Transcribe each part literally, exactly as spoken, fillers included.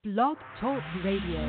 Blog Talk Radio.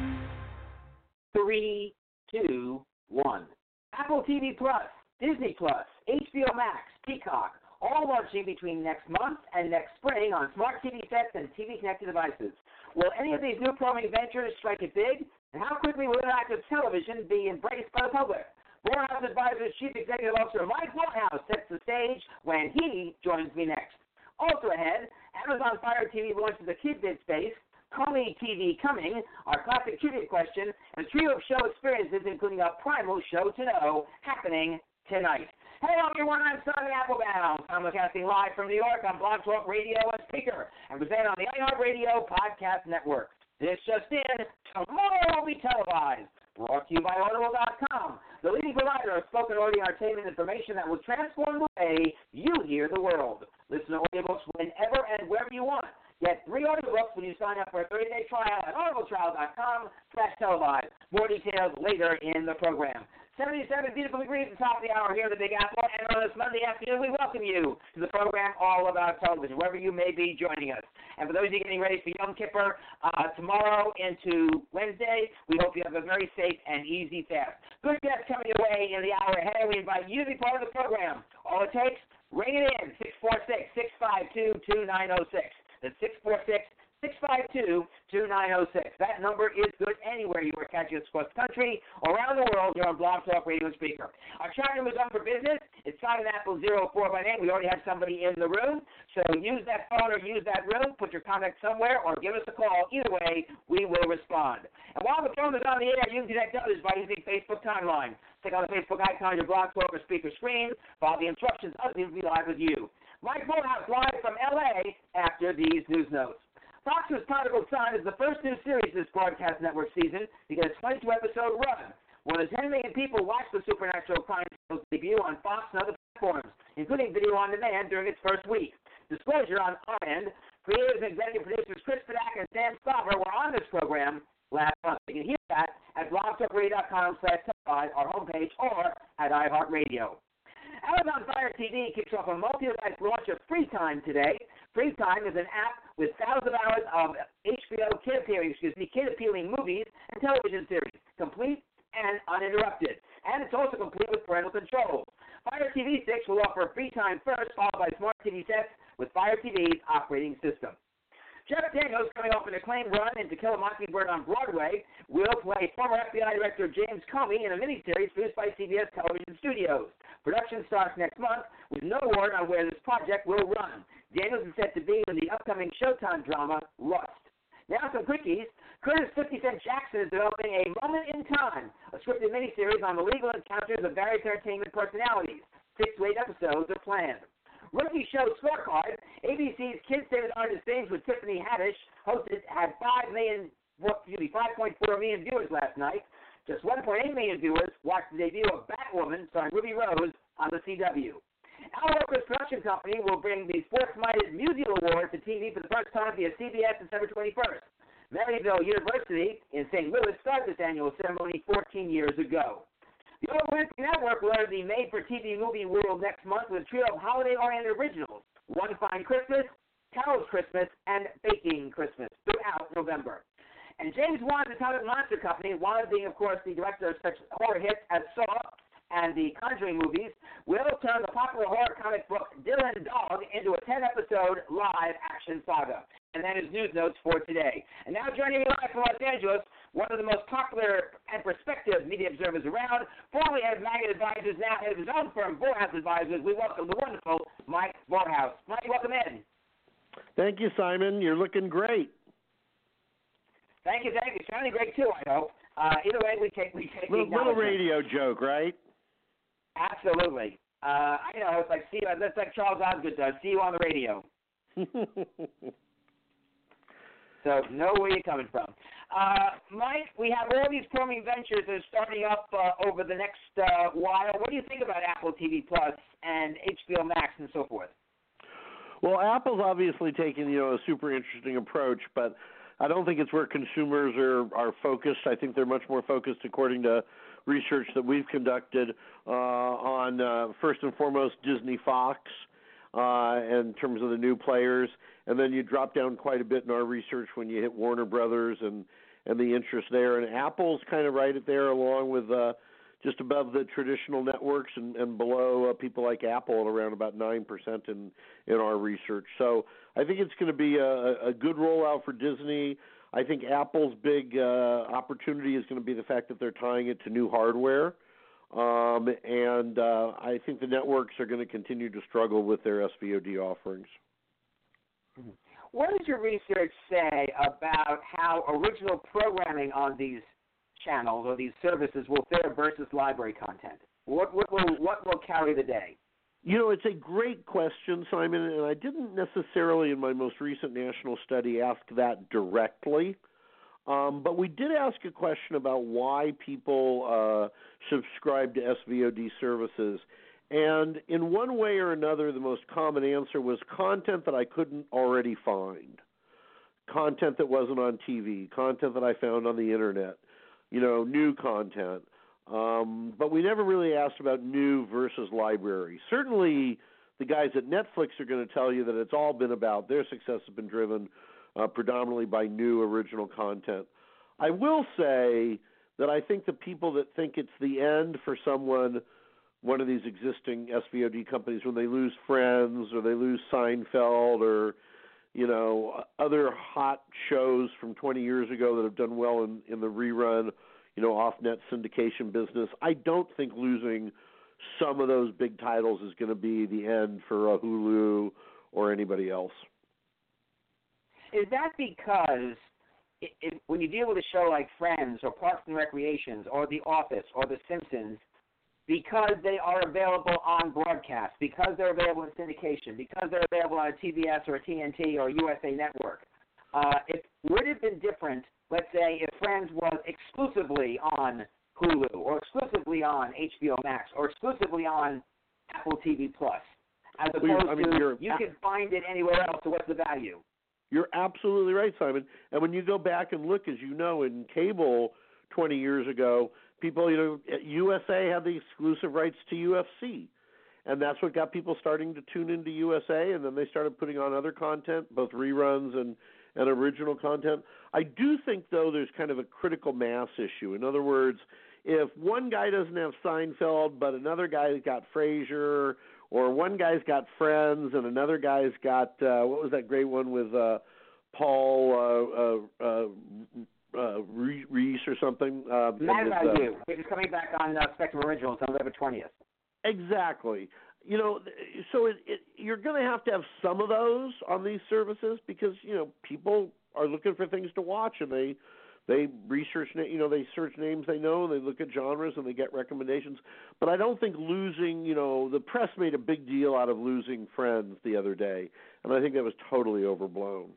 Three, two, one. Apple T V Plus, Disney Plus, H B O Max, Peacock, all launching between next month and next spring on smart T V sets and T V-connected devices. Will any of these new programming ventures strike it big? And how quickly will interactive television be embraced by the public? Morehouse Advisors Chief Executive Officer Mike Morehouse sets the stage when he joins me next. Also ahead, Amazon Fire T V launches a kid-bid space, Call Me T V coming, our classic trivia question, and a trio of show experiences, including a primal show to know, happening tonight. Hello, everyone. I'm Sonny Applebaum. I'm broadcasting live from New York on Blog Talk Radio and Speaker, and presented on the iHeartRadio Podcast Network. This just in, tomorrow will be televised. Brought to you by Audible dot com, the leading provider of spoken audio entertainment information that will transform the way you hear the world. Listen to audiobooks whenever and wherever you want. Get three audiobooks when you sign up for a thirty-day trial at audible trial dot com slash televised. More details later in the program. seventy-seven beautiful degrees at the top of the hour here in the Big Apple, and on this Monday afternoon, we welcome you to the program All About Television, wherever you may be joining us. And for those of you getting ready for Yom Kippur, uh, tomorrow into Wednesday, we hope you have a very safe and easy fast. Good guests coming your way in the hour ahead. We invite you to be part of the program. All it takes, ring it in, six four six, six five two, two nine zero six. That's six four six, six five two, two nine zero six. That number is good anywhere you are catching us across the country or around the world here on Blog Talk Radio and Speaker. Our chat room is on for business. It's Simon Apple zero four by name. We already have somebody in the room. So use that phone or use that room. Put your contact somewhere or give us a call. Either way, we will respond. And while the phone is on the air, you can connect others by using Facebook Timeline. Click on the Facebook icon on your Blog Talk or Speaker screen. Follow the instructions. Others will be live with you. Mike Morehouse live from L A after these news notes. Fox's Prodigal Son is the first new series this broadcast network season to get a twenty-two episode run. More than ten million people watched the supernatural crime show's debut on Fox and other platforms, including video on demand during its first week. Disclosure on our end, creators and executive producers Chris Padak and Sam Staver were on this program last month. You can hear that at blog talk radio dot com slash televised, our homepage, or at iHeartRadio. Amazon Fire T V kicks off a multi-device launch of FreeTime today. FreeTime is an app with thousands of hours of H B O kid appealing, excuse me, kid-appealing movies and television series, complete and uninterrupted. And it's also complete with parental controls. Fire T V six will offer FreeTime first, followed by smart T V sets with Fire T V's operating system. Jeff Daniels, coming off an acclaimed run in To Kill a Mockingbird on Broadway, will play former F B I Director James Comey in a miniseries produced by C B S Television Studios. Production starts next month with no word on where this project will run. Daniels is set to be in the upcoming Showtime drama Rust. Now some quickies. Curtis fifty Cent Jackson is developing A Moment in Time, a scripted miniseries on the legal encounters of various entertainment personalities. Six to eight episodes are planned. Rookie show Scorecard, A B C's Kids Say the Artist Things with Tiffany Haddish, hosted, had five million, excuse me, five point four million viewers last night. Just one point eight million viewers watched the debut of Batwoman, starring Ruby Rose, on the C W. Al Roker's production company will bring the Sports-Minded Musial Award to T V for the first time via C B S December twenty-first. Maryville University in Saint Louis started this annual ceremony fourteen years ago. The Oprah Winfrey Network will enter the made-for-T V movie world next month with a trio of holiday-oriented originals, One Fine Christmas, Carol's Christmas, and Baking Christmas, throughout November. And James Wan's Atomic Monster Company, Wan being, of course, the director of such horror hits as Saw and the Conjuring movies, will turn the popular horror comic book Dylan Dog into a ten-episode live action saga. And that is news notes for today. And now joining me live from Los Angeles, one of the most popular and prospective media observers around, formerly head of Magnet Advisors, now head of his own firm, Morehouse Advisors. We welcome the wonderful Mike Morehouse. Mike, welcome in. Thank you, Simon. You're looking great. Thank you, thank you. Sounding great, too, I hope. Uh, either way, we take we take little, little radio joke, right? Absolutely. Uh, I know, it's like, see, that's like Charles Osgood does, see you on the radio. So know where you're coming from. Uh, Mike, we have all these programming ventures that are starting up uh, over the next uh, while. What do you think about Apple T V Plus and H B O Max and so forth? Well, Apple's obviously taking, you know, a super interesting approach, but I don't think it's where consumers are, are focused. I think they're much more focused, according to research that we've conducted, uh, on, uh, first and foremost, Disney Fox. uh, in terms of the new players, and then you drop down quite a bit in our research when you hit Warner Brothers and, and the interest there. And Apple's kind of right there along with uh, just above the traditional networks and, and below uh, people like Apple at around about nine percent in, in our research. So I think it's going to be a, a good rollout for Disney. I think Apple's big uh, opportunity is going to be the fact that they're tying it to new hardware. Um, and uh, I think the networks are going to continue to struggle with their S V O D offerings. What does your research say about how original programming on these channels or these services will fare versus library content? What, what will what will carry the day? You know, it's a great question, Simon, and I didn't necessarily in my most recent national study ask that directly. Um, but we did ask a question about why people uh, subscribe to S V O D services. And in one way or another, the most common answer was content that I couldn't already find, content that wasn't on T V, content that I found on the Internet, you know, new content. Um, but we never really asked about new versus library. Certainly the guys at Netflix are going to tell you that it's all been about their success has been driven Uh, predominantly by new original content. I will say that I think the people that think it's the end for someone, one of these existing S V O D companies, when they lose Friends or they lose Seinfeld or, you know, other hot shows from twenty years ago that have done well in, in the rerun, you know, off-net syndication business, I don't think losing some of those big titles is going to be the end for a Hulu or anybody else. Is that because it, it, when you deal with a show like Friends or Parks and Recreations or The Office or The Simpsons, because they are available on broadcast, because they're available in syndication, because they're available on a T B S or a T N T or a U S A network, uh, it would have been different, let's say, if Friends was exclusively on Hulu or exclusively on H B O Max or exclusively on Apple T V Plus, as opposed well, I mean, to you can find it anywhere else, so what's the value? You're absolutely right, Simon. And when you go back and look, as you know, in cable twenty years ago, people, you know, U S A had the exclusive rights to U F C. And that's what got people starting to tune into U S A, and then they started putting on other content, both reruns and, and original content. I do think, though, there's kind of a critical mass issue. In other words, if one guy doesn't have Seinfeld, but another guy's got Frasier, or one guy's got Friends and another guy's got, uh, what was that great one with uh, Paul uh, uh, uh, Reese or something? Uh, Mad About uh, You, which is coming back on uh, Spectrum Originals on November twentieth. Exactly. You know, so it, it, you're going to have to have some of those on these services because, you know, people are looking for things to watch and they They research, you know, they search names they know, they look at genres, and they get recommendations. But I don't think losing, you know, the press made a big deal out of losing Friends the other day, and I think that was totally overblown.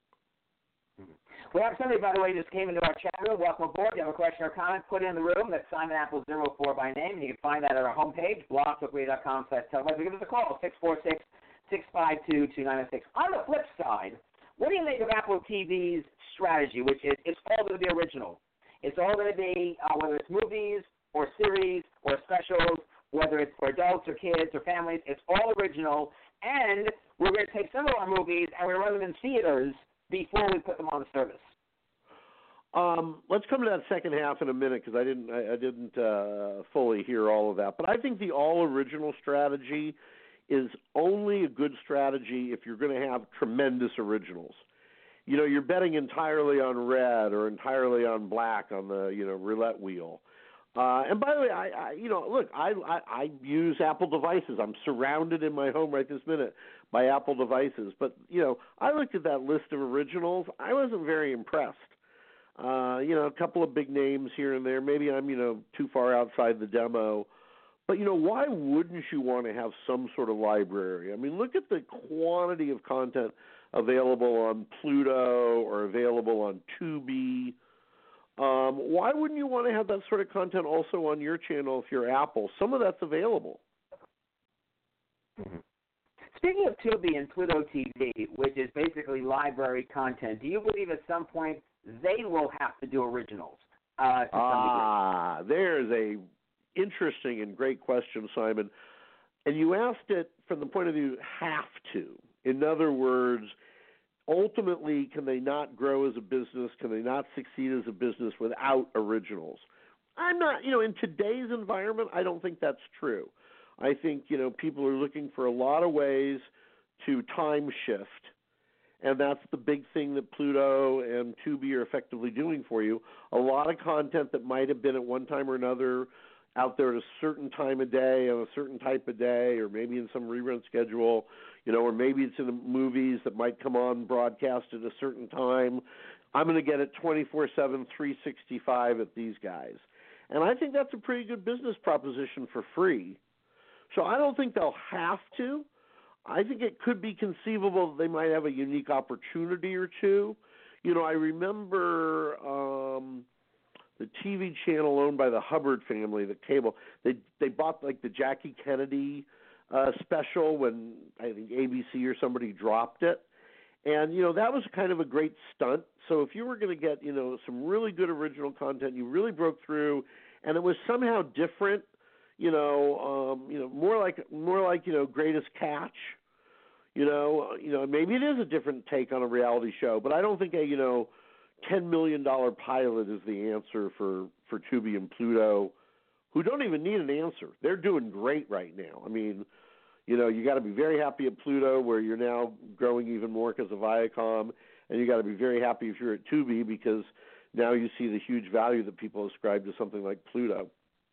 We have somebody, by the way, just came into our chat room. Welcome aboard. If you have a question or comment, put it in the room. That's Simon Apple zero four by name, and you can find that at our homepage, blog talk radio dot com slash television. Give us a call, six four six, six five two, two nine six. On the flip side, what do you think of Apple T V's strategy, which is it's all going to be original? It's all going to be, uh, whether it's movies or series or specials, whether it's for adults or kids or families, it's all original. And we're going to take some of our movies and we're going to run them in theaters before we put them on the service. Um, let's come to that second half in a minute because I didn't I, I didn't uh, fully hear all of that. But I think the all original strategy is only a good strategy if you're going to have tremendous originals. You know, you're betting entirely on red or entirely on black on the, you know, roulette wheel. Uh, and by the way, I, I you know, look, I, I I use Apple devices. I'm surrounded in my home right this minute by Apple devices. But, you know, I looked at that list of originals. I wasn't very impressed. Uh, you know, a couple of big names here and there. Maybe I'm, you know, too far outside the demo. But, you know, why wouldn't you want to have some sort of library? I mean, look at the quantity of content available on Pluto or available on Tubi. Um, why wouldn't you want to have that sort of content also on your channel if you're Apple? Some of that's available. Mm-hmm. Speaking of Tubi and Pluto T V, which is basically library content, do you believe at some point they will have to do originals? Uh, to ah, there's a interesting and great question, Simon. and you asked it from the point of view have to. In other words, ultimately, can they not grow as a business? Can they not succeed as a business without originals? I'm not, you know, in today's environment, I don't think that's true. I think, you know, people are looking for a lot of ways to time shift, and that's the big thing that Pluto and Tubi are effectively doing for you. A lot of content that might have been at one time or another out there at a certain time of day, on a certain type of day, or maybe in some rerun schedule, you know, or maybe it's in the movies that might come on broadcast at a certain time. I'm going to get it twenty-four seven, three sixty-five at these guys. And I think that's a pretty good business proposition for free. So I don't think they'll have to. I think it could be conceivable that they might have a unique opportunity or two. You know, I remember um, the T V channel owned by the Hubbard family, the cable. They they bought like the Jackie Kennedy uh, special when I think A B C or somebody dropped it. And, you know, that was kind of a great stunt. So if you were going to get, you know, some really good original content, you really broke through, and it was somehow different, you know, um, you know, more like more like, you know, Greatest Catch. You know, you know, maybe it is a different take on a reality show, but I don't think a, you know, ten million dollars pilot is the answer for, for Tubi and Pluto, who don't even need an answer. They're doing great right now. I mean, you know, you got to be very happy at Pluto, where you're now growing even more because of Viacom, and you got to be very happy if you're at Tubi, because now you see the huge value that people ascribe to something like Pluto.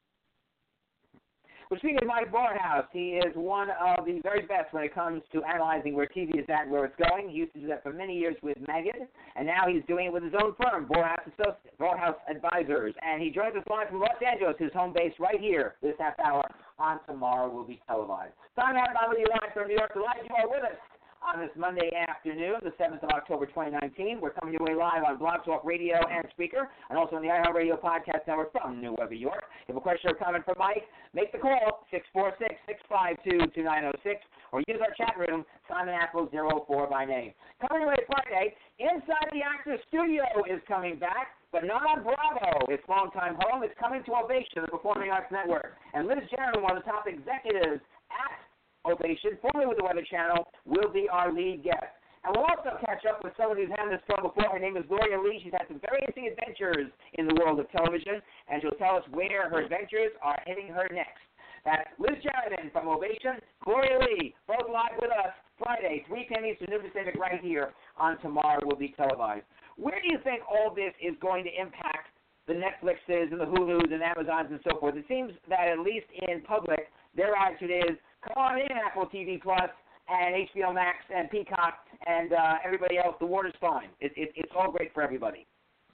Well, speaking of Mike Barnhouse, he is one of the very best when it comes to analyzing where T V is at and where it's going. He used to do that for many years with Megan, and now he's doing it with his own firm, Barnhouse Associates, Barnhouse Advisors. And he joins us live from Los Angeles, his home base right here this half hour on Tomorrow Will Be Televised. Simon Adams, I'm with you live from New York. Delighted you are with us on this Monday afternoon, the seventh of October, twenty nineteen. We're coming your way live on Blog Talk Radio and Speaker, and also on the iHeartRadio Podcast Network from New York, York. If you have a question or comment for Mike, make the call, six four six, six five two, two nine zero six, or use our chat room, Simon Apple zero four by name. Coming your way Friday, Inside the Actors Studio is coming back, but not on Bravo, its longtime home. It's coming to Ovation, the Performing Arts Network. And Liz Jeremy, one of the top executives at Ovation, formerly with the Weather Channel, will be our lead guest. And we'll also catch up with someone who's had this show before. Her name is Gloria Lee. She's had some very interesting adventures in the world of television, and she'll tell us where her adventures are hitting her next. That's Liz Jeremy from Ovation, Gloria Lee, both live with us Friday, three p.m. Eastern, noon Pacific, right here on Tomorrow Will Be Televised. Where do you think all this is going to impact the Netflixes and the Hulus and Amazons and so forth? It seems that at least in public, their attitude is, come on in, Apple T V Plus and H B O Max and Peacock and uh, everybody else. The water's fine. It, it, it's all great for everybody.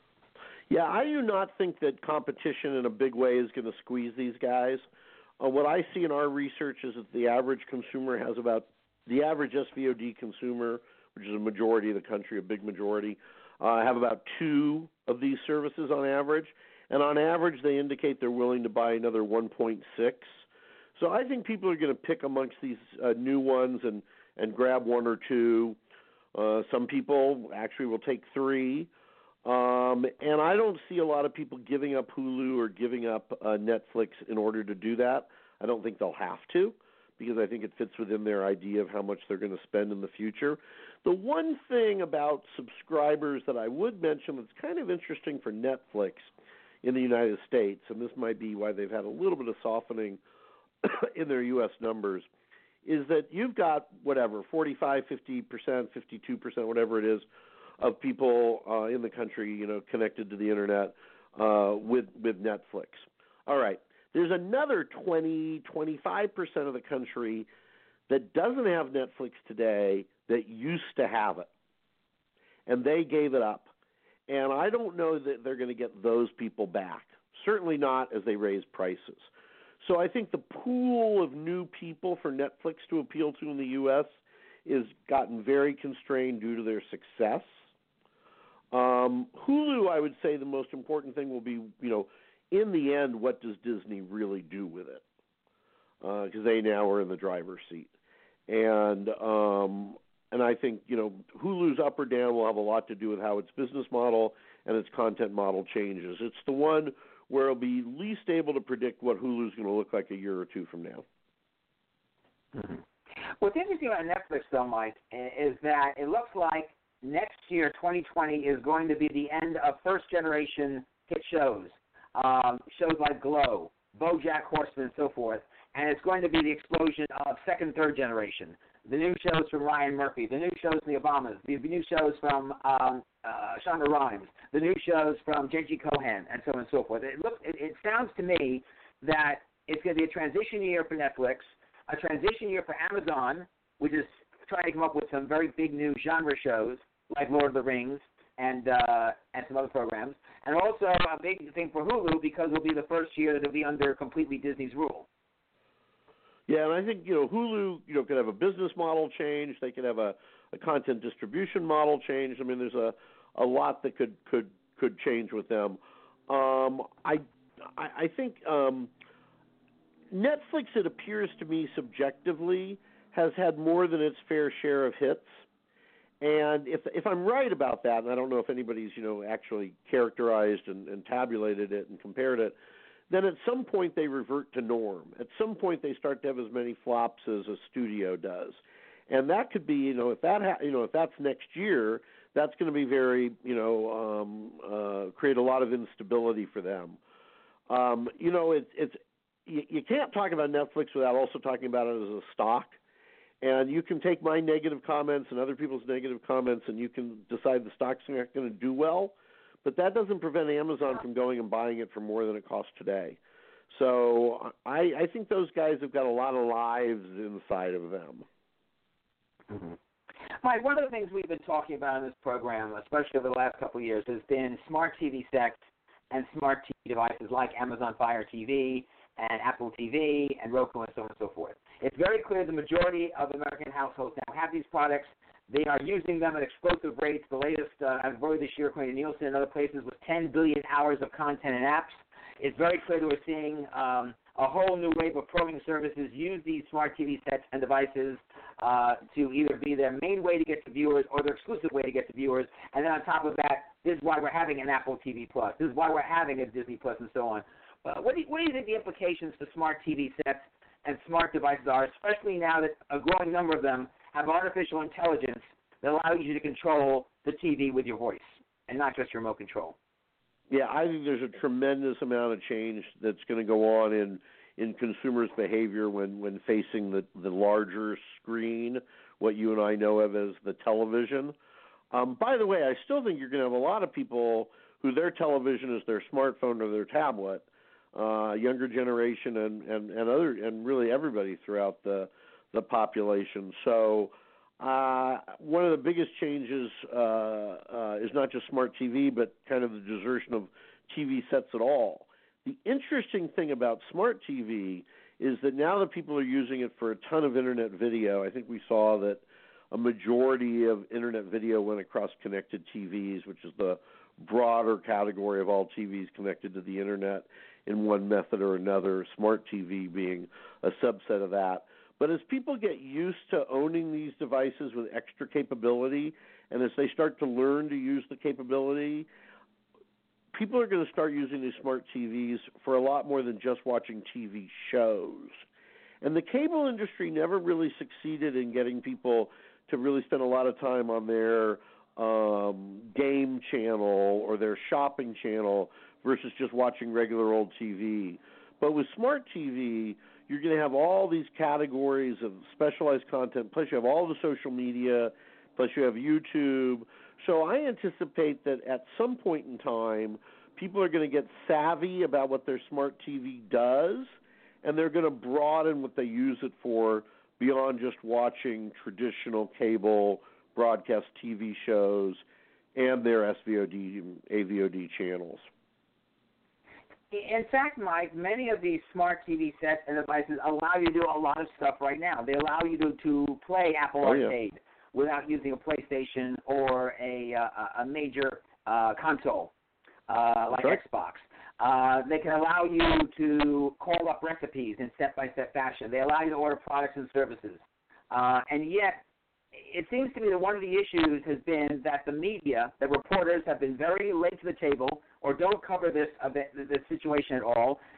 Yeah, I do not think that competition in a big way is going to squeeze these guys. Uh, what I see in our research is that the average consumer has about, the average S V O D consumer, which is a majority of the country, a big majority, uh, have about two of these services on average. And on average, they indicate they're willing to buy another one point six. So I think people are going to pick amongst these uh, new ones and, and grab one or two. Uh, some people actually will take three. Um, and I don't see a lot of people giving up Hulu or giving up uh, Netflix in order to do that. I don't think they'll have to, because I think it fits within their idea of how much they're going to spend in the future. The one thing about subscribers that I would mention that's kind of interesting for Netflix in the United States, and this might be why they've had a little bit of softening in their U S numbers, is that you've got, whatever, forty-five, fifty percent, fifty-two percent, whatever it is, of people uh, in the country, you know, connected to the Internet uh, with, with Netflix. All right. There's another twenty, twenty-five percent of the country that doesn't have Netflix today that used to have it, and they gave it up. And I don't know that they're going to get those people back, certainly not as they raise prices. So I think the pool of new people for Netflix to appeal to in the U S is gotten very constrained due to their success. Um, Hulu, I would say the most important thing will be, you know, in the end, what does Disney really do with it? Because uh, they now are in the driver's seat. And um, and I think, you know, Hulu's up or down will have a lot to do with how its business model and its content model changes. It's the one where it'll be least able to predict what Hulu's going to look like a year or two from now. Mm-hmm. What's interesting about Netflix, though, Mike, is that it looks like next year, twenty twenty, is going to be the end of first-generation hit shows, um, shows like Glow, BoJack Horseman, and so forth, and it's going to be the explosion of second, third generation. The new shows from Ryan Murphy, the new shows from the Obamas, the new shows from um, uh, Shonda Rhimes, the new shows from Genji Cohen, and so on and so forth. It, look, it, it sounds to me that it's going to be a transition year for Netflix, a transition year for Amazon, which is trying to come up with some very big new genre shows like Lord of the Rings and uh, and some other programs, and also a big thing for Hulu because it'll be the first year that it'll be under completely Disney's rule. Yeah, and I think, you know, Hulu, you know, could have a business model change. They could have a, a content distribution model change. I mean, there's a, a lot that could, could, could change with them. Um, I, I, I think um, Netflix, it appears to me subjectively, has had more than its fair share of hits. And if if I'm right about that, and I don't know if anybody's, you know, actually characterized and, and tabulated it and compared it, then at some point they revert to norm. At some point they start to have as many flops as a studio does, and that could be, you know, if that ha- you know if that's next year, that's going to be very, you know, um, uh, create a lot of instability for them. Um, you know, it, it's you, you can't talk about Netflix without also talking about it as a stock. And you can take my negative comments and other people's negative comments, and you can decide the stock's not going to do well. But that doesn't prevent Amazon from going and buying it for more than it costs today. So I, I think those guys have got a lot of lives inside of them. Mm-hmm. Mike, one of the things we've been talking about in this program, especially over the last couple of years, has been smart T V sets and smart T V devices like Amazon Fire T V and Apple T V and Roku and so on and so forth. It's very clear the majority of American households now have these products. They are using them at explosive rates. The latest, uh, I've voted this year, according to Nielsen and other places, was ten billion hours of content and apps. It's very clear that we're seeing um, a whole new wave of programming services use these smart T V sets and devices uh, to either be their main way to get to viewers or their exclusive way to get to viewers. And then on top of that, this is why we're having an Apple T V Plus. This is why we're having a Disney Plus and so on. Uh, what, do you, what do you think the implications for smart T V sets and smart devices are, especially now that a growing number of them have artificial intelligence that allows you to control the T V with your voice and not just your remote control? Yeah, I think there's a tremendous amount of change that's going to go on in, in consumers' behavior when, when facing the, the larger screen, what you and I know of as the television. Um, by the way, I still think you're going to have a lot of people who their television is their smartphone or their tablet, uh, younger generation and, and, and other and really everybody throughout the the population. So uh, one of the biggest changes uh, uh, is not just smart T V, but kind of the desertion of T V sets at all. The interesting thing about smart T V is that now that people are using it for a ton of internet video, I think we saw that a majority of internet video went across connected T Vs, which is the broader category of all T Vs connected to the internet in one method or another, smart T V being a subset of that. But as people get used to owning these devices with extra capability, and as they start to learn to use the capability, people are going to start using these smart T Vs for a lot more than just watching T V shows. And the cable industry never really succeeded in getting people to really spend a lot of time on their um, game channel or their shopping channel versus just watching regular old T V. But with smart T V, you're going to have all these categories of specialized content, plus you have all the social media, plus you have YouTube. So I anticipate that at some point in time, people are going to get savvy about what their smart T V does, and they're going to broaden what they use it for beyond just watching traditional cable broadcast T V shows and their S V O D, A V O D channels. In fact, Mike, many of these smart T V sets and devices allow you to do a lot of stuff right now. They allow you to, to play Apple oh, Arcade yeah. without using a PlayStation or a, uh, a major uh, console uh, like right. Xbox. Uh, they can allow you to call up recipes in step-by-step fashion. They allow you to order products and services. Uh, and yet, it seems to me that one of the issues has been that the media, the reporters, have been very late to the table or don't cover this uh, this situation at all.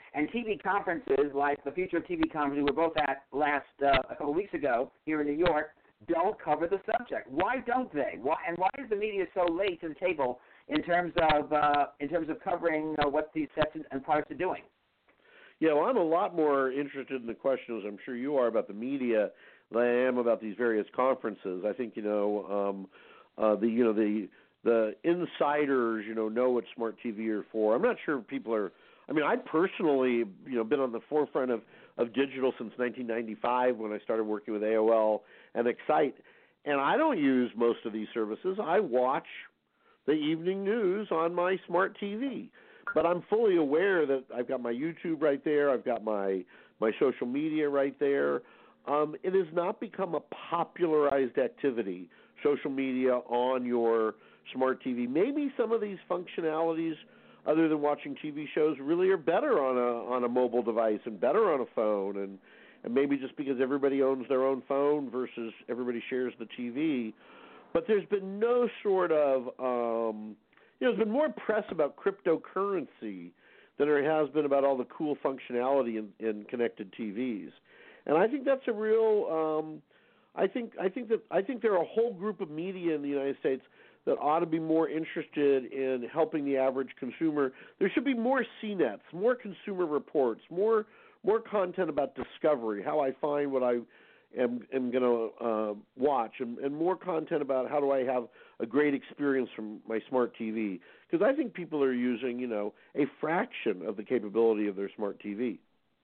And T V conferences like the Future of T V conference we were both at last uh, a couple of weeks ago here in New York don't cover the subject. Why don't they? Why and why is the media so late to the table in terms of uh, in terms of covering uh, what these sets and products are doing? Yeah, well, I'm a lot more interested in the question, as I'm sure you are, about the media than I am about these various conferences. I think you know um, uh, the you know the the insiders you know know what smart T V are for. I'm not sure people are. I mean, I personally you know been on the forefront of, of digital since nineteen ninety-five when I started working with A O L and Excite, and I don't use most of these services. I watch the evening news on my smart T V. But I'm fully aware that I've got my YouTube right there. I've got my my social media right there. Um, it has not become a popularized activity, social media on your smart T V. Maybe some of these functionalities, other than watching T V shows, really are better on a on a mobile device and better on a phone. And, and maybe just because everybody owns their own phone versus everybody shares the T V. But there's been no sort of um, You know, there's been more press about cryptocurrency than there has been about all the cool functionality in, in connected T Vs, and I think that's a real. Um, I think I think that I think there are a whole group of media in the United States that ought to be more interested in helping the average consumer. There should be more C NETs, more consumer reports, more more content about discovery, how I find what I am, am going to uh, watch, and, and more content about how do I have a great experience from my smart T V, because I think people are using, you know, a fraction of the capability of their smart T V.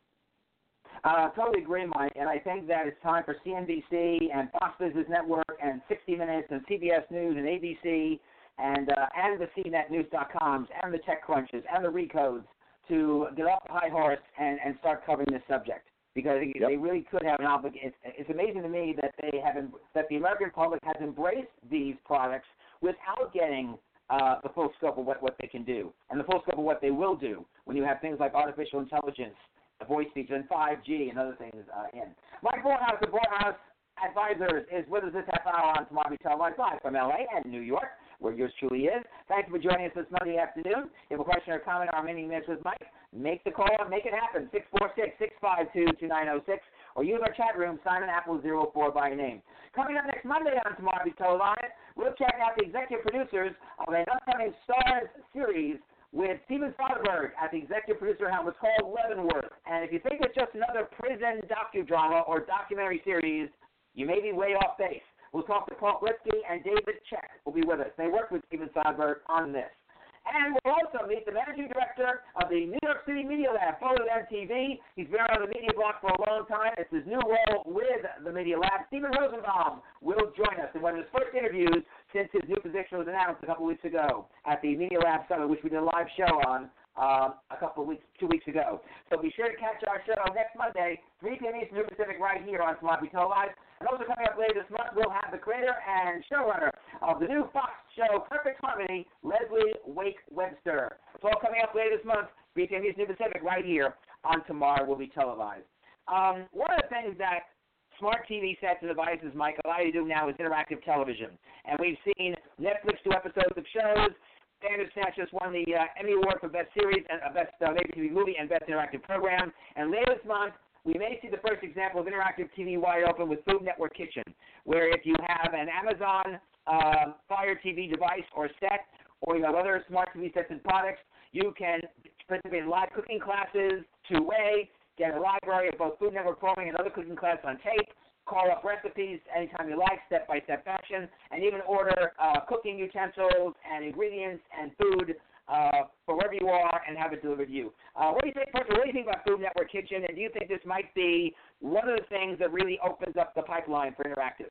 I uh, totally agree, Mike, and I think that it's time for C N B C and Fox Business Network and sixty minutes and C B S News and A B C and uh, and the C net news dot coms and the TechCrunches and the Recodes to get off the high horse and, and start covering this subject. Because yep. they really could have an obligation. It's, it's amazing to me that they have that the American public has embraced these products without getting uh, the full scope of what, what they can do and the full scope of what they will do when you have things like artificial intelligence, voice features, and five G and other things uh, in. Mike Bornhaus of Bornhaus Advisors is with us this half hour on Smart Televised live from L A and New York, where yours truly is. Thank you for joining us this Monday afternoon. If you have a question or comment on Mini Minutes with Mike, make the call and make it happen, six four six, six five two, two nine zero six, or use our chat room, Simon Apple zero four by name. Coming up next Monday on Tomorrow Televised, we'll check out the executive producers of an upcoming Stars series with Steven Soderbergh as the executive producer helm. It's called Leavenworth. And if you think it's just another prison docudrama or documentary series, you may be way off base. We'll talk to Paul Litsky and David Check will be with us. They worked with Steven Soderbergh on this. And we'll also meet the managing director of the New York City Media Lab, followed M T V. He's been on the media block for a long time. It's his new role with the Media Lab. Steven Rosenbaum will join us in one of his first interviews since his new position was announced a couple weeks ago at the Media Lab Summit, which we did a live show on um, a couple of weeks, two weeks ago. So be sure to catch our show next Monday, three p.m. Eastern Pacific, right here on Smart Televised. And also coming up later this month, we'll have the creator and showrunner of the new Fox show, Perfect Harmony, Leslie Wake Webster. It's all coming up later this month, three p.m. Eastern Pacific, right here on Tomorrow Will Be Televised. Um, one of the things that smart T V sets and devices, Mike, allow you to do now is interactive television. And we've seen Netflix do episodes of shows. Bandersnatch just won the uh, Emmy Award for Best Series and uh, Best uh, Maybe T V Movie and Best Interactive Program. And later this month, we may see the first example of interactive T V wide open with Food Network Kitchen, where if you have an Amazon uh, Fire T V device or set, or you have other smart T V sets and products, you can participate in live cooking classes two-way, get a library of both Food Network programming and other cooking classes on tape, call up recipes anytime you like, step-by-step fashion, and even order uh, cooking utensils and ingredients and food uh, for wherever you are and have it delivered to you. Uh, what do you think, first of all, what do you think about Food Network Kitchen, and do you think this might be one of the things that really opens up the pipeline for interactive?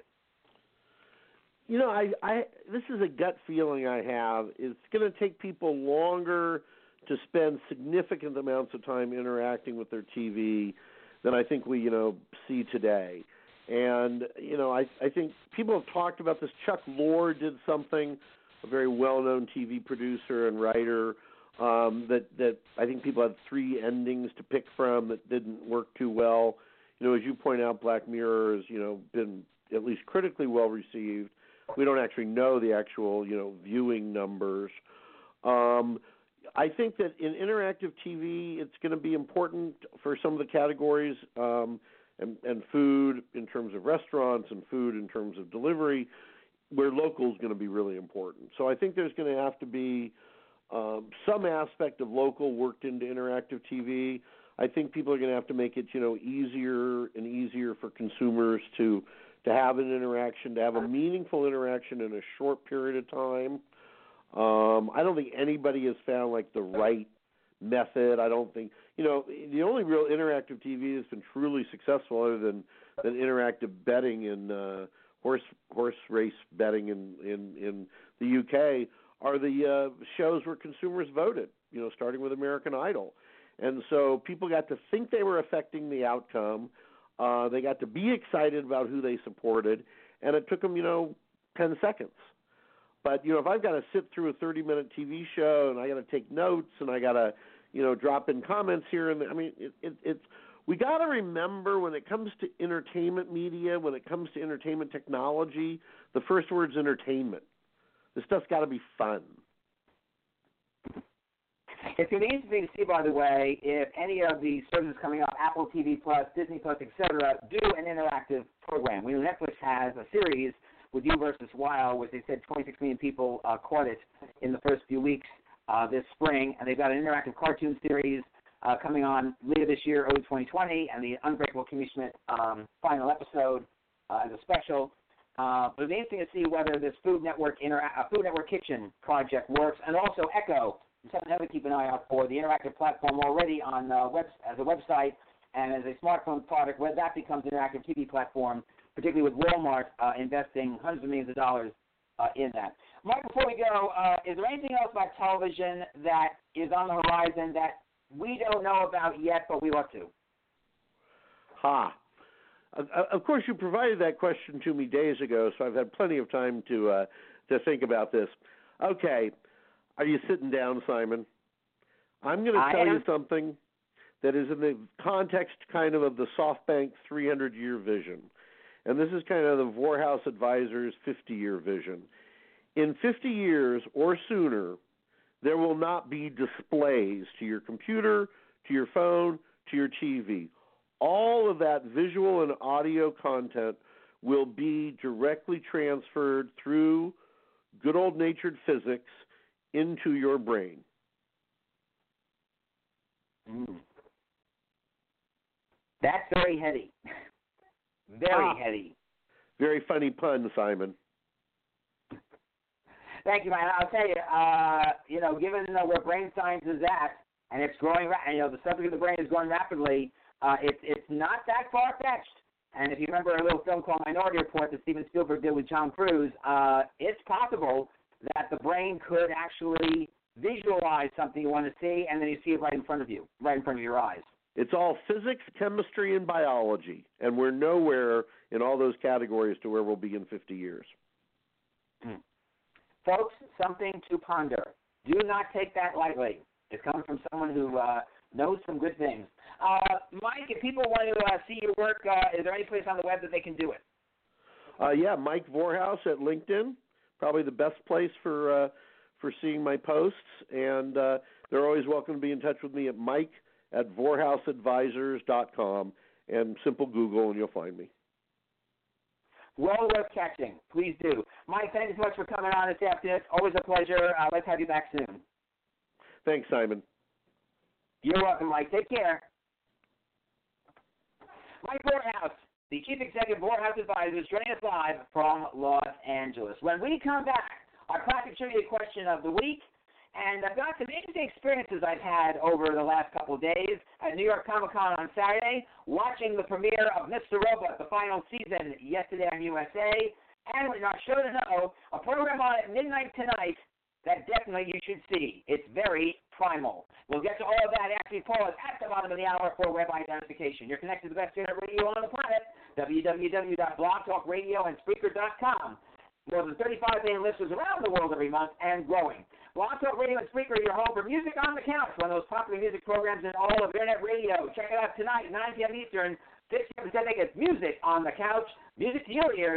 You know, I, I this is a gut feeling I have. It's going to take people longer to spend significant amounts of time interacting with their T V than I think we, you know, see today. And, you know, I, I think people have talked about this. Chuck Lorre did something, a very well-known T V producer and writer, um, that, that I think people had three endings to pick from that didn't work too well. You know, as you point out, Black Mirror has, you know, been at least critically well received. We don't actually know the actual, you know, viewing numbers. Um, I think that in interactive T V, it's going to be important for some of the categories, um, and, and food in terms of restaurants and food in terms of delivery, where local is going to be really important. So I think there's going to have to be um, some aspect of local worked into interactive T V. I think people are going to have to make it, you know, easier and easier for consumers to to have an interaction, to have a meaningful interaction in a short period of time. Um, I don't think anybody has found like the right method. I don't think, you know, the only real interactive T V that's been truly successful, other than, than interactive betting in uh, horse horse race betting in, in, in the U K, are the uh, shows where consumers voted. You know, starting with American Idol. And so people got to think they were affecting the outcome. Uh, they got to be excited about who they supported, and it took them, you know, ten seconds. But, you know, if I've got to sit through a thirty-minute T V show and I got to take notes and I got to, you know, drop in comments here and there, I mean, it, it, it's we got to remember when it comes to entertainment media, when it comes to entertainment technology, the first word's entertainment. This stuff's got to be fun. It's going to be interesting to see, by the way, if any of the services coming up, Apple T V Plus, Disney Plus, et cetera, do an interactive program. We know Netflix has a series with You versus Wild, which they said twenty-six million people uh, caught it in the first few weeks uh, this spring, and they've got an interactive cartoon series uh, coming on later this year, early twenty twenty, and the Unbreakable Kimmy Schmidt um, final episode uh, as a special. Uh, but it'll be interesting to see whether this Food Network inter- uh, Food Network Kitchen project works, and also Echo. Something to keep an eye out for, the interactive platform already on uh, web, as a website and as a smartphone product, where that becomes an interactive T V platform, particularly with Walmart uh, investing hundreds of millions of dollars uh, in that. Mike, before we go, uh, is there anything else about television that is on the horizon that we don't know about yet, but we ought to? Ha. Of course, you provided that question to me days ago, so I've had plenty of time to uh, to think about this. Okay. Are you sitting down, Simon? I'm going to tell you something that is in the context kind of of the SoftBank three hundred year vision. And this is kind of the Vorhaus Advisors fifty year vision. In fifty years or sooner, there will not be displays to your computer, to your phone, to your T V. All of that visual and audio content will be directly transferred through good old-natured physics into your brain. Mm. That's very heady. Very ah, heady. Very funny pun, Simon. Thank you, man. I'll tell you, uh, you know, given uh, where brain science is at, and it's growing, ra- you know, the subject of the brain is growing rapidly, uh, it's it's not that far-fetched. And if you remember a little film called Minority Report that Steven Spielberg did with Tom Cruise, uh, it's possible that the brain could actually visualize something you want to see, and then you see it right in front of you, right in front of your eyes. It's all physics, chemistry, and biology, and we're nowhere in all those categories to where we'll be in fifty years. Mm. Folks, something to ponder. Do not take that lightly. It's coming from someone who uh, knows some good things. Uh, Mike, if people want to uh, see your work, uh, is there any place on the web that they can do it? Uh, yeah, Mike Vorhaus at LinkedIn. Probably the best place for uh, for seeing my posts, and uh, they're always welcome to be in touch with me at Mike at Vorhaus Advisors dot com, and simple Google, and you'll find me. Well worth catching. Please do. Mike, thank you so much for coming on this afternoon. It's always a pleasure. Uh, let's have you back soon. Thanks, Simon. You're welcome, Mike. Take care. Mike Vorhaus, the Chief Executive of Vorhaus Advisors, joining us live from Los Angeles. When we come back, our classic trivia question of the week, and I've got some interesting experiences I've had over the last couple of days at New York Comic Con on Saturday, watching the premiere of Mister Robot, the final season, yesterday on U S A, and in our show to know, a program on at midnight tonight that definitely you should see. It's very primal. We'll get to all of that after we pause at the bottom of the hour for web identification. You're connected to the best internet radio on the planet, w w w dot blog talk radio and spreaker dot com. More than thirty-five million listeners around the world every month and growing. Blog Talk Radio and Spreaker are your home for Music on the Couch, one of those popular music programs in all of internet radio. Check it out tonight, nine p.m. Eastern, six p.m. Pacific. It's Music on the Couch, music to your ears,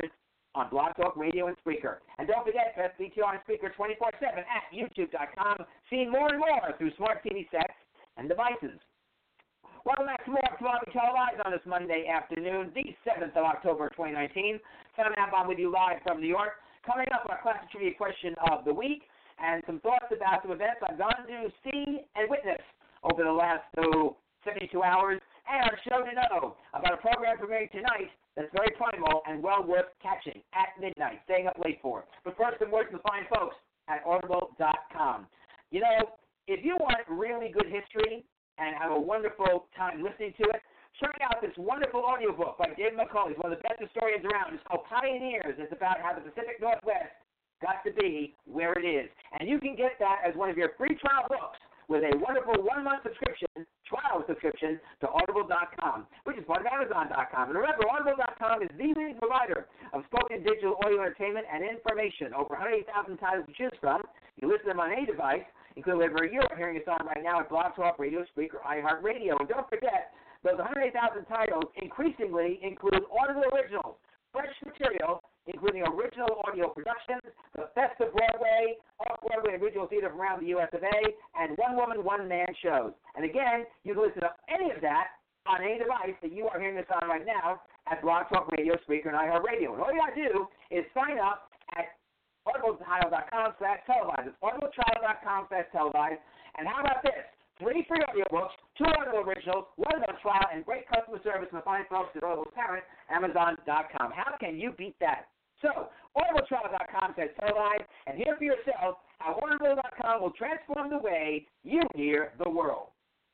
on Blog Talk Radio and Spreaker. And don't forget, Best B T R and Spreaker twenty-four seven at YouTube dot com, seen more and more through smart T V sets and devices. Welcome back to more Tomorrow Televised on this Monday afternoon, the seventh of October, twenty nineteen. Simon Applebaum with you live from New York. Coming up, our classic trivia question of the week and some thoughts about some events I've gone to see and witness over the last oh, seventy-two hours, and our show to know about a program premiering tonight that's very primal and well worth catching at midnight, staying up late for. But first, some words from the fine folks at Audible dot com. You know, if you want really good history and have a wonderful time listening to it, check out this wonderful audiobook by David McCullough. He's one of the best historians around. It's called Pioneers. It's about how the Pacific Northwest got to be where it is. And you can get that as one of your free trial books with a wonderful one-month subscription, trial subscription, to Audible dot com, which is part of Amazon dot com. And remember, Audible dot com is the leading provider of spoken digital audio entertainment and information. Over one hundred eight thousand titles to choose from. You listen to them on any device, including wherever you're hearing us on right now at Blog Talk Radio, Spreaker, iHeartRadio. And don't forget, those one hundred eight thousand titles increasingly include Audible originals, fresh material, including original audio productions, the best of Broadway, off-Broadway original theater from around the U S of A, and one-woman, one-man shows. And again, you can listen to any of that on any device that you are hearing this on right now at Blog Talk Radio, Spreaker, and iHeartRadio. And all you got to do is sign up at audible trial dot com slash televised. It's audible trial dot com slash televised. And how about this? Three free audiobooks, two Audible originals, one month trial, and great customer service from the fine folks at Audible's parent, Amazon dot com. How can you beat that? So, audible trial dot com says televised, and hear for yourself how Audible dot com will transform the way you hear the world.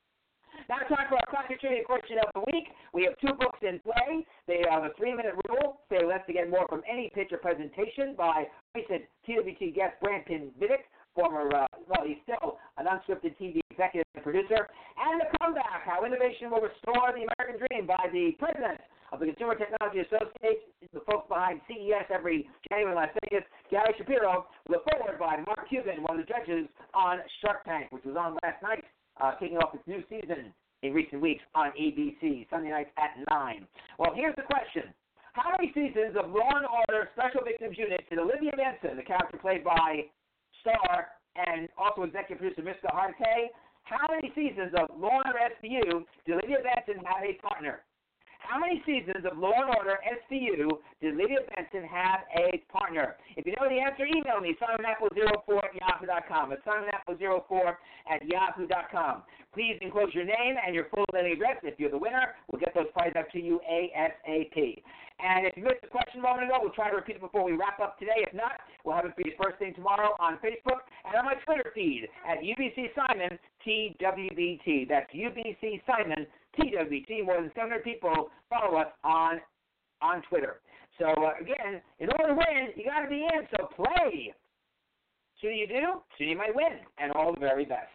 Now it's time for our classic trivia question of the week. We have two books in play. They are The Three-Minute Rule, Say Less to Get More from Any Pitch or Presentation by recent T W T guest Brandon Vidic, former, uh, well, he's still an unscripted T V executive and producer, and The Comeback, How Innovation Will Restore the American Dream by the president of the Consumer Technology Association, the folks behind C E S every January in Las Vegas, Gary Shapiro, with a forward by Mark Cuban, one of the judges on Shark Tank, which was on last night, uh, kicking off its new season in recent weeks on A B C, Sunday nights at nine. Well, here's the question. How many seasons of Law and Order Special Victims Unit did Olivia Benson, the character played by star and also executive producer Miska Hargitay, how many seasons of Law and Order S V U did Olivia Benson have a partner? How many seasons of Law and Order S V U did Olivia Benson have a partner? If you know the answer, email me, simon apple zero four at yahoo dot com. It's simon apple zero four at yahoo dot com. Please enclose your name and your full mailing address. If you're the winner, we'll get those prizes out to you ASAP. And if you missed the question a moment ago, we'll try to repeat it before we wrap up today. If not, we'll have it for you first thing tomorrow on Facebook and on my Twitter feed at U B C Simon T W B T. That's U B C Simon T W B T. More than seven hundred people follow us on on Twitter. So, uh, again, in order to win, you got to be in, so play. Sooner you do, sooner you might win, and all the very best.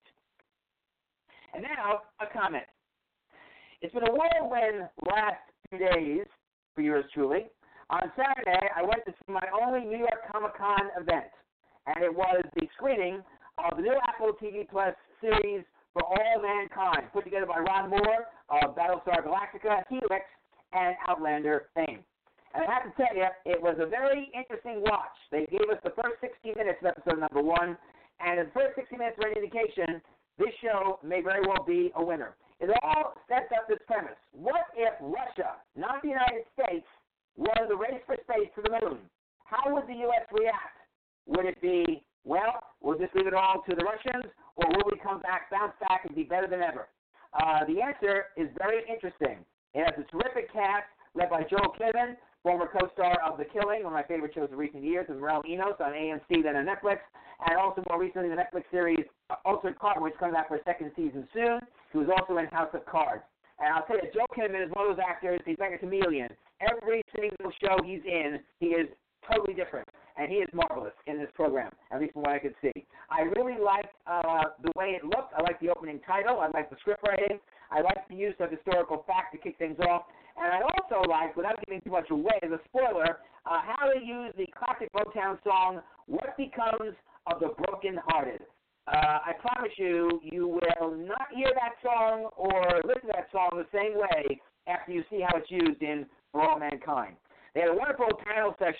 And now, a comment. It's been a whirlwind last few days for yours truly. On Saturday, I went to see my only New York Comic-Con event, and it was the screening of the new Apple T V Plus series For All Mankind, put together by Ron Moore of Battlestar Galactica, Helix, and Outlander fame. And I have to tell you, it was a very interesting watch. They gave us the first sixty minutes of episode number one, and in the first sixty minutes were an indication this show may very well be a winner. It all sets up this premise. What if Russia, not the United States, won the race for space to the moon? How would the U S react? Would it be, well, we'll just leave it all to the Russians, or will we come back, bounce back, and be better than ever? Uh, the answer is very interesting. It has a terrific cast led by Joel Kinnaman, former co-star of The Killing, one of my favorite shows of recent years, with Raul Enos on A M C, then on Netflix, and also more recently the Netflix series Altered Carbon, which comes out for a second season soon. He was also in House of Cards. And I'll tell you, Joel Kinnaman is one of those actors, he's like a chameleon. Every single show he's in, he is totally different. And he is marvelous in this program, at least from what I could see. I really liked uh, the way it looked. I liked the opening title. I liked the script writing. I liked the use of historical fact to kick things off. And I also liked, without giving too much away as a spoiler, uh, how they use the classic Motown song, What Becomes of the Broken-Hearted. Uh, I promise you, you will not hear that song or listen to that song the same way after you see how it's used in For All Mankind. They had a wonderful panel session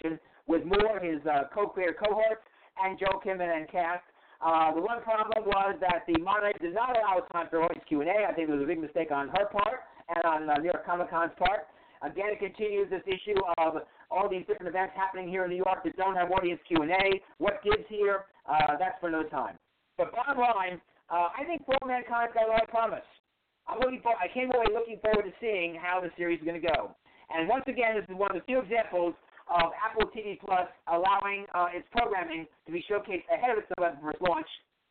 with Moore, his uh, co-creator cohort, and Joe Kimman and cast. Uh, the one problem was that the moderator did not allow time for audience Q and A. I think it was a big mistake on her part and on uh, New York Comic Con's part. Again, it continues this issue of all these different events happening here in New York that don't have audience Q and A. What gives here? Uh, that's for no time. But bottom line, uh, I think For All Mankind's got a lot of promise. I'm looking for, I came away looking forward to seeing how the series is going to go. And once again, this is one of the few examples of Apple T V Plus allowing uh, its programming to be showcased ahead of its November first launch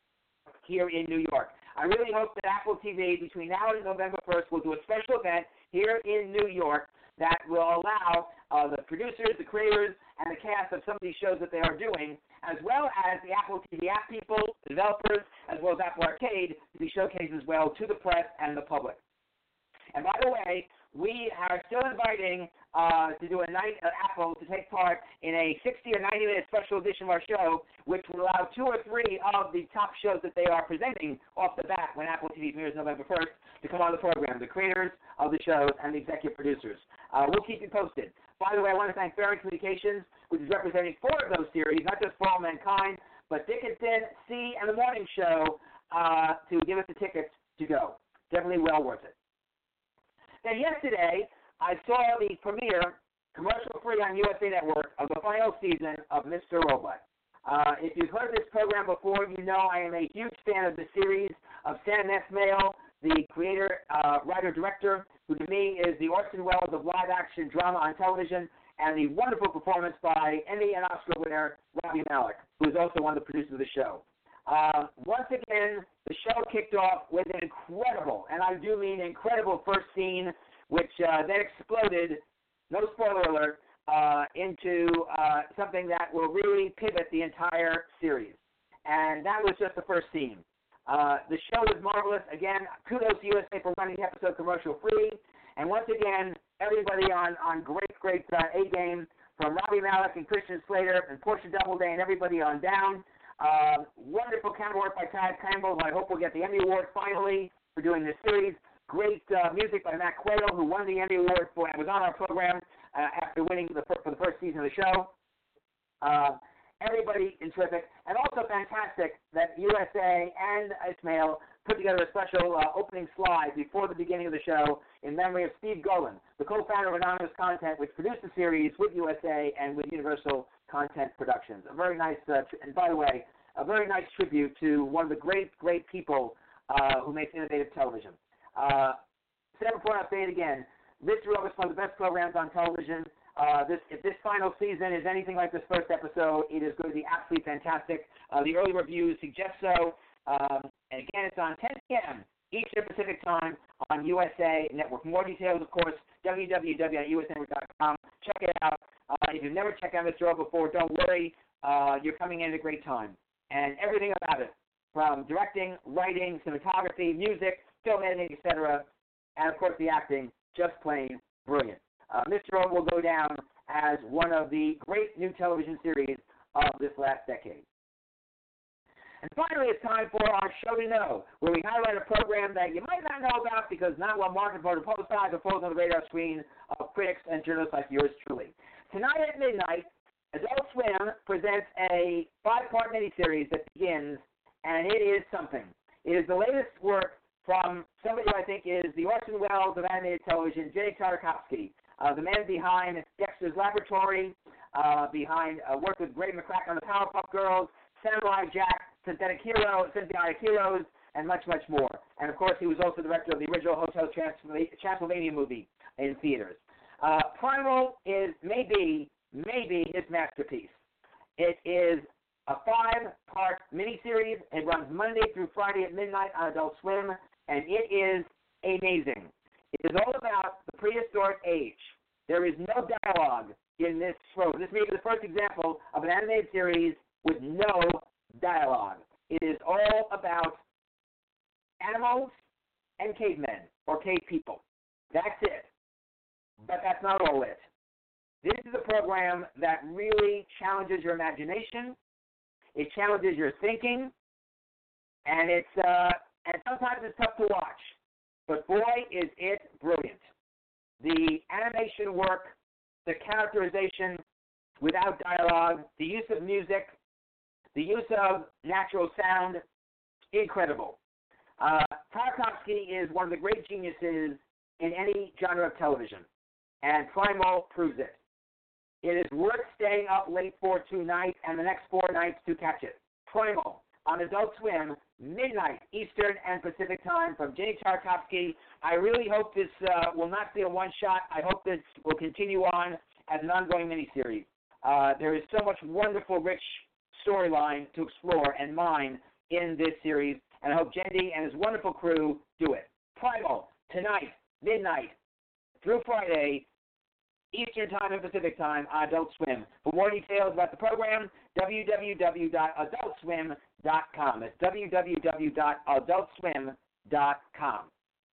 here in New York. I really hope that Apple T V, between now and November first, will do a special event here in New York that will allow uh, the producers, the creators, and the cast of some of these shows that they are doing, as well as the Apple T V app people, the developers, as well as Apple Arcade, to be showcased as well to the press and the public. And by the way, we are still inviting uh, to do a night at Apple to take part in a sixty or ninety minute special edition of our show, which will allow two or three of the top shows that they are presenting off the bat when Apple T V premieres November first to come on the program, the creators of the shows and the executive producers. Uh, we'll keep you posted. By the way, I want to thank Barry Communications, which is representing four of those series, not just For All Mankind, but Dickinson, C, and The Morning Show, uh, to give us the tickets to go. Definitely well worth it. Then yesterday, I saw the premiere, commercial-free on U S A Network, of the final season of Mister Robot. Uh, if you've heard this program before, you know I am a huge fan of the series of Sam Esmail, the creator, uh, writer, director, who to me is the Orson Welles of live-action drama on television, and the wonderful performance by Emmy and Oscar winner Rami Malek, who is also one of the producers of the show. Uh, once again, the show kicked off with an incredible, and I do mean incredible, first scene, which uh, then exploded, no spoiler alert, uh, into uh, something that will really pivot the entire series. And that was just the first scene. Uh, the show was marvelous. Again, kudos to U S A for running the episode commercial-free. And once again, everybody on, on great, great uh, A-game, from Robbie Malek and Christian Slater and Portia Doubleday and everybody on down. Uh, wonderful camera work by Todd Campbell, who I hope will get the Emmy Award finally for doing this series. Great uh, music by Matt Quayle, who won the Emmy Award for was on our program uh, after winning the, for the first season of the show. Uh, everybody is terrific. And also fantastic that U S A and Ismail put together a special uh, opening slide before the beginning of the show in memory of Steve Golan, the co-founder of Anonymous Content, which produced the series with U S A and with Universal Content Productions. A very nice, uh, tr- and by the way, a very nice tribute to one of the great, great people uh, who makes innovative television. Uh, Seven Point Update again. Mister Robot is one of the best programs on television. Uh, this, if this final season is anything like this first episode, it is going to be absolutely fantastic. Uh, the early reviews suggest so. Um, and again, it's on ten p.m. Eastern Pacific Time on U S A Network. More details, of course, w w w dot u s network dot com. Check it out. Uh, if you've never checked out Mister Robot before, don't worry. Uh, you're coming in at a great time. And everything about it, from directing, writing, cinematography, music, film editing, et cetera, and, of course, the acting, just plain brilliant. Uh, Mister O will go down as one of the great new television series of this last decade. And finally, it's time for our Show to Know, where we highlight a program that you might not know about because not well marketed or publicized or flows on the radar screen of critics and journalists like yours truly. Tonight at midnight, Adult Swim presents a five-part miniseries that begins, and it is something. It is the latest work from somebody who I think is the Orson Welles of animated television, Jay Tartakovsky, uh, the man behind Dexter's Laboratory, uh, behind uh, work with Greg McCracken on the Powerpuff Girls, Samurai Jack, Synthetic Hero, Symbiotic Heroes, and much, much more. And, of course, he was also director of the original Hotel Transylvania movie in theaters. Uh, Primal is maybe, maybe his masterpiece. It is a five-part miniseries. It runs Monday through Friday at midnight on Adult Swim, and it is amazing. It is all about the prehistoric age. There is no dialogue in this show. This may be the first example of an animated series with no dialogue. It is all about animals and cavemen, or cave people. That's it. But that's not all it. This is a program that really challenges your imagination. It challenges your thinking, and it's uh, and sometimes it's tough to watch. But boy, is it brilliant. The animation work, the characterization, without dialogue, the use of music, the use of natural sound, incredible. Uh, Tarkovsky is one of the great geniuses in any genre of television, and Primal proves it. It is worth staying up late for tonight and the next four nights to catch it. Primal on Adult Swim, midnight Eastern and Pacific time from Jenny Tarkovsky. I really hope this uh, will not be a one-shot. I hope this will continue on as an ongoing miniseries. Uh, there is so much wonderful, rich storyline to explore and mine in this series, and I hope Jendy and his wonderful crew do it. Primal, tonight, midnight, through Friday, Eastern Time and Pacific Time on Adult Swim. For more details about the program, w w w dot adult swim dot com. That's w w w dot adult swim dot com.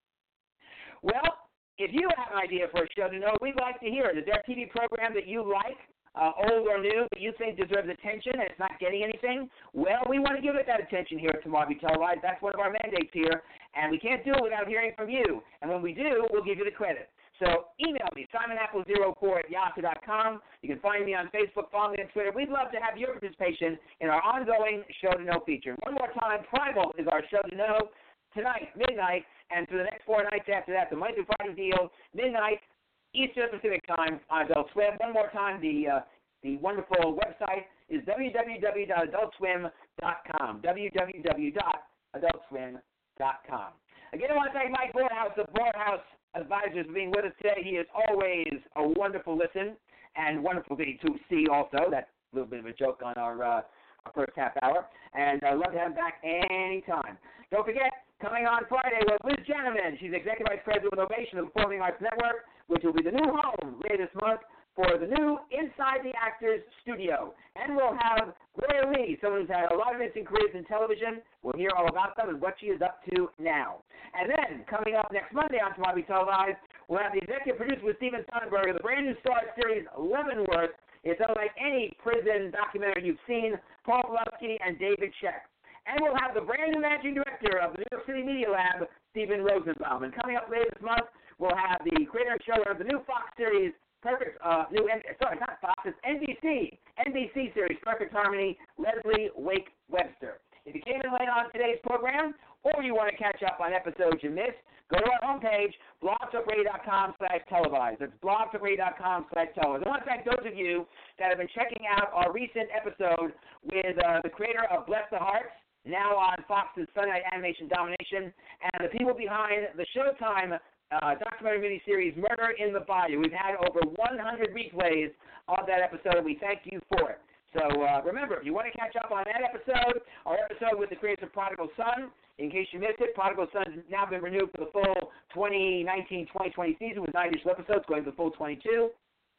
Well, if you have an idea for a show to know, we'd like to hear it. Is there a T V program that you like, uh, old or new, that you think deserves attention and it's not getting anything? Well, we want to give it that attention here at Tomorrow Be Televised. That's one of our mandates here, and we can't do it without hearing from you. And when we do, we'll give you the credit. So email me, simon apple zero four at yahoo dot com. You can find me on Facebook, follow me on Twitter. We'd love to have your participation in our ongoing Show to Know feature. One more time, Primal is our Show to Know tonight, midnight, and for the next four nights after that, the Monday through Friday deal, midnight, Eastern Pacific Time on Adult Swim. One more time, the uh, the wonderful website is w w w dot adult swim dot com, w w w dot adult swim dot com. Again, I want to thank Mike Borhouse of Borhouse Advisors for being with us today. He is always a wonderful listen and wonderful to see also. That's a little bit of a joke on our, uh, our first half hour. And I'd love to have him back anytime. Don't forget, coming on Friday was Liz Janiman. She's Executive Vice President of Innovation of the Performing Arts Network, which will be the new home later this month for the new Inside the Actors Studio. And we'll have Gloria Lee, someone who's had a lot of interesting careers in television. We'll hear all about them and what she is up to now. And then, coming up next Monday on Tomorrow Be Televised, we'll have the executive producer with Steven Sonnenberg of the brand new Star series Leavenworth. It's unlike any prison documentary you've seen, Paul Pawlowski and David Sheck. And we'll have the brand new managing director of the New York City Media Lab, Stephen Rosenbaum. And coming up later this month, we'll have the creator and showrunner of the new Fox series, Perfect, uh, new, sorry, not Fox, it's N B C, N B C series, Perfect Harmony, Leslie Wake Webster. If you came in late on today's program, or you want to catch up on episodes you missed, go to our homepage, blog talk radio dot com slash televised. That's blog talk radio dot com slash televised. I want to thank those of you that have been checking out our recent episode with uh, the creator of Bless the Hearts, now on Fox's Sunday Night Animation Domination, and the people behind the Showtime Uh, documentary miniseries Murder in the Bayou. We've had over one hundred replays of that episode, and we thank you for it. So uh, remember, if you want to catch up on that episode, our episode with the creators of Prodigal Son, in case you missed it, Prodigal Son has now been renewed for the full twenty nineteen twenty twenty season with nine additional episodes going to the full twenty-two.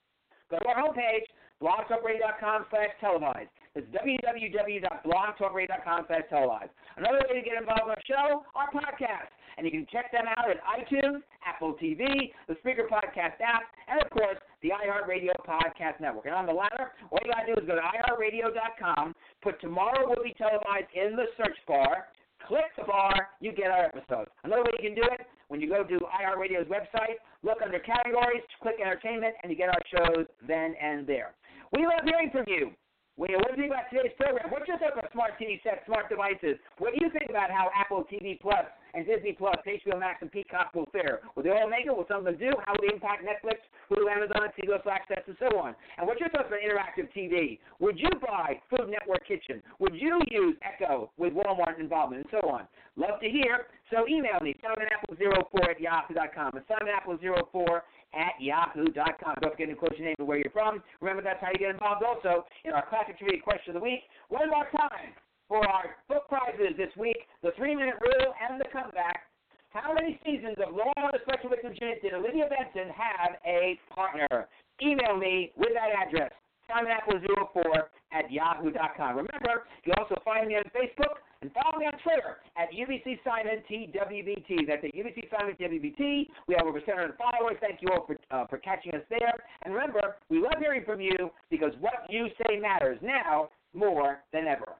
Go to our homepage, blog talk radio dot com slash televised. It's w w w dot blog talk radio dot com slash televised. Another way to get involved in our show, our podcast. And you can check them out at iTunes, Apple T V, the Spreaker Podcast app, and, of course, the iHeartRadio Podcast Network. And on the latter, all you got to do is go to i heart radio dot com, put Tomorrow Will Be Televised in the search bar, click the bar, you get our episodes. Another way you can do it, when you go to iHeartRadio's website, look under categories, click Entertainment, and you get our shows then and there. We love hearing from you. What do you think about today's program? What's your thoughts about smart T V sets, smart devices? What do you think about how Apple T V Plus and Disney Plus, H B O Max, and Peacock will fare? Will they all make it? Will some of them do? How will they impact Netflix, Hulu, Amazon, T V Access, and so on? And what's your thoughts about interactive T V? Would you buy Food Network Kitchen? Would you use Echo with Walmart involvement, and so on? Love to hear. So email me, simon apple zero four at yahoo dot com. It's simon apple zero four at yahoo dot com. Don't forget to include your name and where you're from. Remember, that's how you get involved also in our Classic Trivia Question of the Week. One more time for our book prizes this week, The Three-Minute Rule and The Comeback. How many seasons of Law and Order Special Victims Unit did Olivia Benson have a partner? Email me with that address, simon apple zero four at yahoo dot com. Remember, you can also find me on Facebook and follow me on Twitter at U B C Simon T W B T. That's at U B C Simon T W B T. We have over seven hundred followers. Thank you all for uh, for catching us there. And remember, we love hearing from you because what you say matters now more than ever.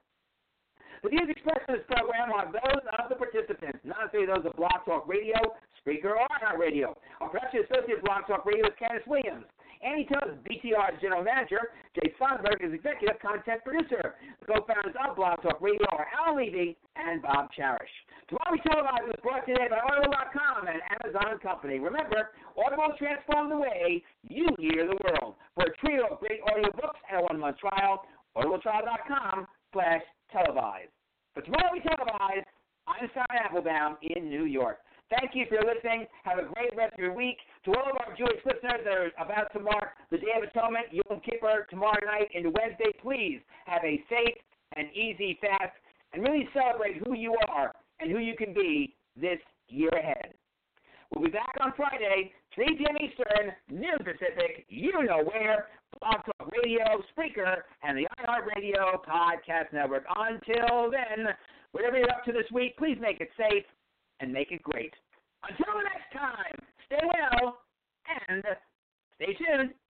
The views expressed in this program are those of the participants, not necessarily those of Blog Talk Radio, Spreaker, or iHeartRadio. Our production associate of Blog Talk Radio is Candace Williams. Annie Toth is B T R's general manager. Jay Sponberg is executive content producer. The co-founders of Blog Talk Radio are Al Levy and Bob Cherish. Tomorrow We Televise was brought today by Audible dot com and Amazon and Company. Remember, Audible transforms the way you hear the world. For a trio of great audiobooks and a one-month trial, audible trial dot com slash televise. For Tomorrow We Televise, I'm Simon Applebaum in New York. Thank you for listening. Have a great rest of your week. To all of our Jewish listeners that are about to mark the Day of Atonement, Yom Kippur, tomorrow night into Wednesday, please have a safe and easy fast and really celebrate who you are and who you can be this year ahead. We'll be back on Friday, three p.m. Eastern, noon Pacific, you know where, Blog Talk Radio, Spreaker, and the iHeartRadio Podcast Network. Until then, whatever you're up to this week, please make it safe and make it great. Until the next time, stay well and stay tuned.